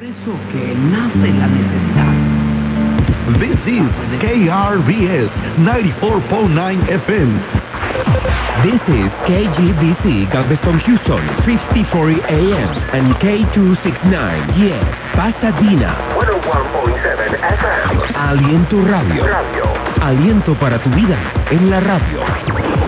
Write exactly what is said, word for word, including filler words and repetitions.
Por eso que nace la necesidad. This is K R V S ninety-four point nine F M. This is K G B C Galveston, Houston, fifty forty A M and K two sixty-nine, yes, Pasadena. one oh one point seven F M. Aliento Radio. Radio. Aliento para tu vida en la radio.